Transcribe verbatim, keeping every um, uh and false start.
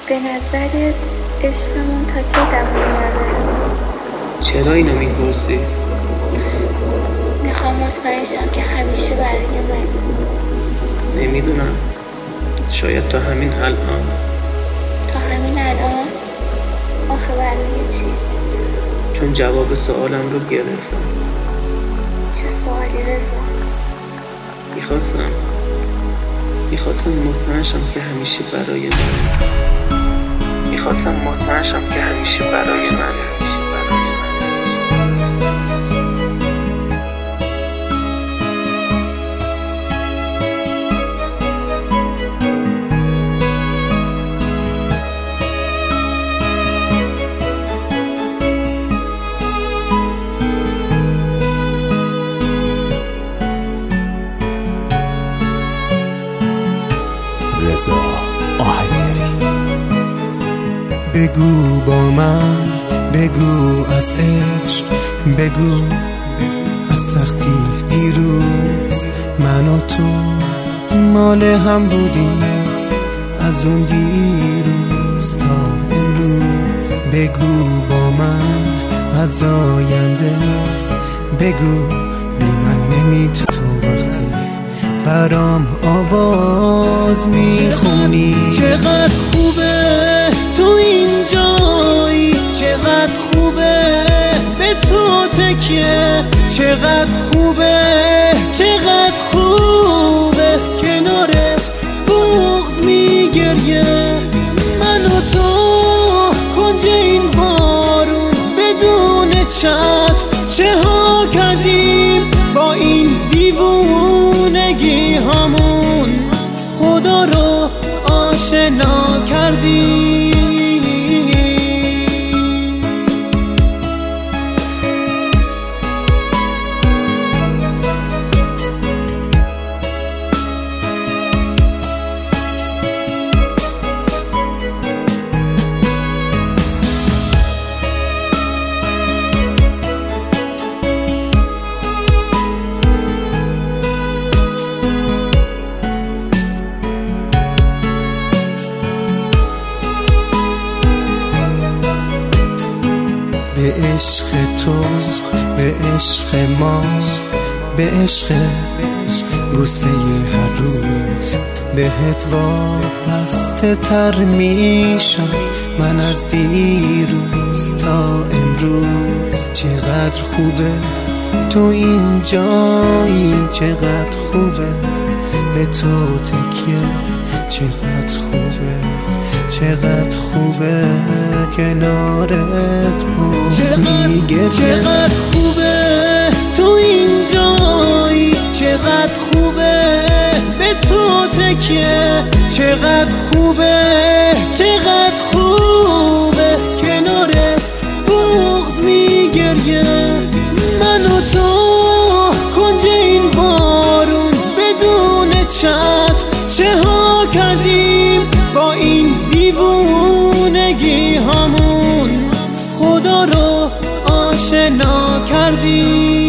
به نظرت عشقمون تا کی دوام میاره؟ چرا اینو میپرسی؟ میخوام مطمئن شم که همیشه برای من. نمیدونم، شاید تا همین الان. تا همین الان؟ آخه برای چی؟ چون جواب سوالم رو گرفتم. چه سوالی رضا؟ میخواستم میخواستم مطمئن شم که همیشه برای من. میخواستم مطمئن شم که همیشه برای من. رضا آهنگری. بگو با من، بگو از عشق، بگو از سختی دیروز من و تو مال هم بودیم، از اون دیروز تا امروز. بگو با من از آینده، بگو بی من نمیتونی تو وقتی برام آواز میخونی. چقدر خوبه تو این جایی، چقدر خوبه به تو تکیه، چقدر خوبه چقدر خوبه کنارت بغض میگریه. من و تو کنج این بارون بدون چت چه ها کردیم با این دیوونگی همون، خدا رو آشنا کردیم. به عشق تو، به عشق ما، به عشق بوسه هر روز بهت وابسته تر میشم من از دیروز تا امروز. چقدر خوبه تو این جایی، چقدر خوبه به تو تکیه، چقدر خوبه چقدر خوبه کنارت بغض میگریه. چقدر خوبه تو این جایی، چقدر خوبه به تو تکیه، چقدر خوبه چقدر خوبه کنارت بغض میگریه. من و تو کنج این بارون بدون چت چه ها کردیم با این دیوونگی همون، خدا رو آشنا کردیم.